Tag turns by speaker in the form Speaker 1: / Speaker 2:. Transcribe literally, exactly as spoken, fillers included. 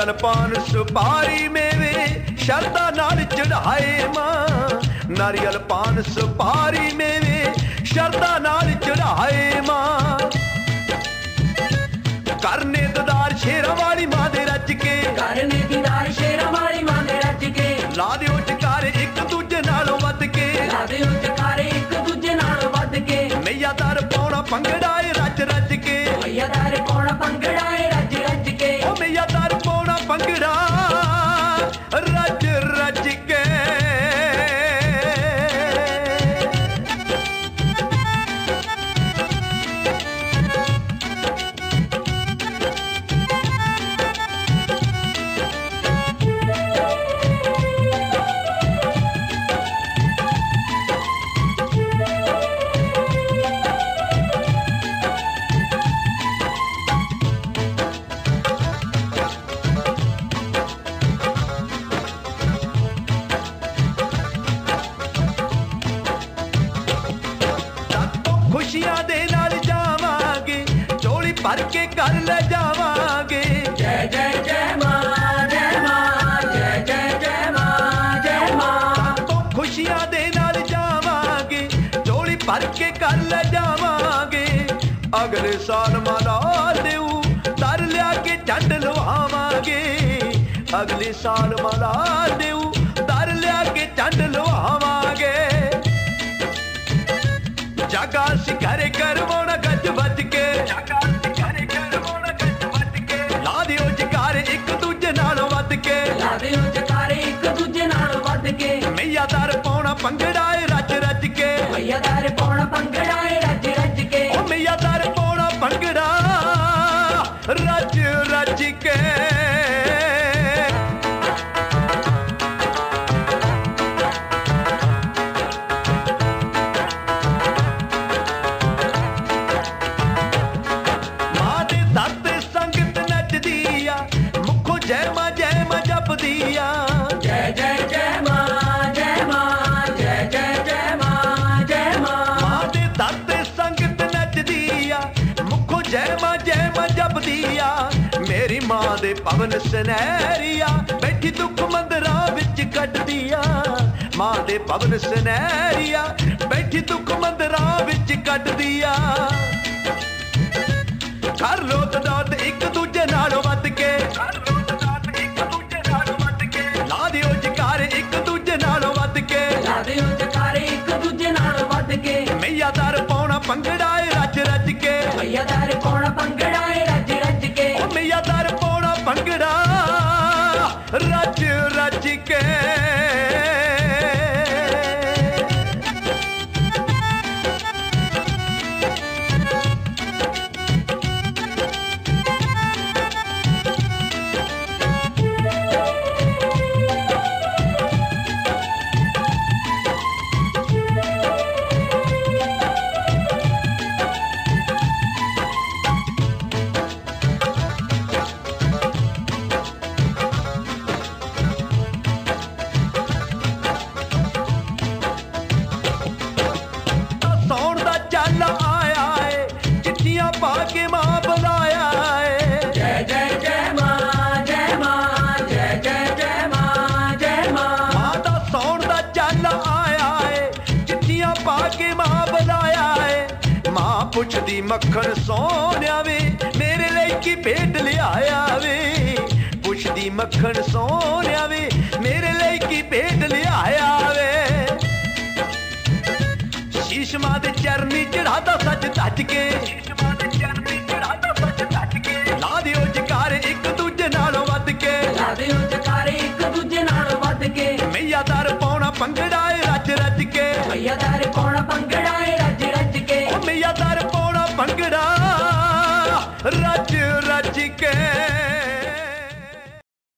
Speaker 1: नारियल पान सुपारी मेवे शरदा नाल चढ़ाए मां। नारियल पान सुपारी मेवे शरदा नाल चढ़ाए मां। करने दीदार शेरां वाली मां दे रज के,
Speaker 2: करने दीदार शेरां वाली मां दे रज के।
Speaker 1: ला दिओ जकारे एक दूजे नालों वध के,
Speaker 2: ला दिओ जकारे एक दूजे नालों वध के।
Speaker 1: मैया दर पाउणा भंगड़ा ए रज रज के,
Speaker 2: मैया दर पाउणा भंगड़ा ए रज रज के।
Speaker 1: ओ मैया दर पाउणा भंगड़ा रज रज के। खुशियां दे नाल जावांगे, झोली भर के घर ले जावांगे।
Speaker 2: जय जय जय मां जय मां, जय जय जय मां जय मां।
Speaker 1: तो खुशियां दे नाल जावांगे, झोली भर के घर ले जावांगे। अगले साल माला देऊ दर लिया के झंड लवावांगे। अगले साल माला देऊ दर लिया के झंड लवावांगे। जागा सिखारे करवाना गज बज के, जागा सिखारे करवाना गज बज के। ला दिओ जकारे एक दूजे नालों वध के,
Speaker 2: ला दिओ जकारे एक दूजे नालों वध के।
Speaker 1: मैया दर पाउणा भंगड़ा ए रज रज के,
Speaker 2: मैया दर पाउणा भंगड़ा ए रज रज के।
Speaker 1: ओ मैया दर पाउणा भंगड़ा रज रज के। जय मां जय मां जपदी आ,
Speaker 2: जय जय जय मां जय मां, जय जय जय मां जय मां।
Speaker 1: मां दे दर ते संगत नचदी आ, मुखों जय मां जय मां जपदी आ। मेरी मां दे पवन सनैरी आ, बैठी दुख मंदरां विच कटदी आ। मां दे पवन सनैरी आ, बैठी दुख मंदरां विच कटदी आ। कर लो दौलत एक दूजे नालों वध के, ला दिओ जकारे एक दूजे नालों वध के।
Speaker 2: ला दिओ जकारे एक दूजे नालों वध के।
Speaker 1: मैया दर पाउणा भंगड़ा ए रज रज के,
Speaker 2: मैया दर पाउणा भंगड़ा ए रज रज के।
Speaker 1: ओ मैया दर पाउणा भंगड़ा रज रज के। पा के मां बुलाया है,
Speaker 2: जय जय जय मां जय मां, जय जय जय मां जय मां।
Speaker 1: मां दा सौण दा चल आया है, चिट्ठियां पा के मां बुलाया है। मां पुछदी मक्खन सोनिया वे मेरे लिए की भेंट लियाया वे। पुछदी मक्खन सोनिया वे मेरे लिए की भेंट लियाया वे। शीश मां दे चरनी चढ़ादा सच धज के, ला दिओ जकारे एक दूजे नालों वध के।
Speaker 2: ला दिओ जकारे एक दूजे नालों वध के।
Speaker 1: मैया दर पाउणा भंगड़ा ए रज रज के,
Speaker 2: मैया दर पाउणा भंगड़ा ए रज रज के।
Speaker 1: मैया दर पाउणा भंगड़ा रज रज के।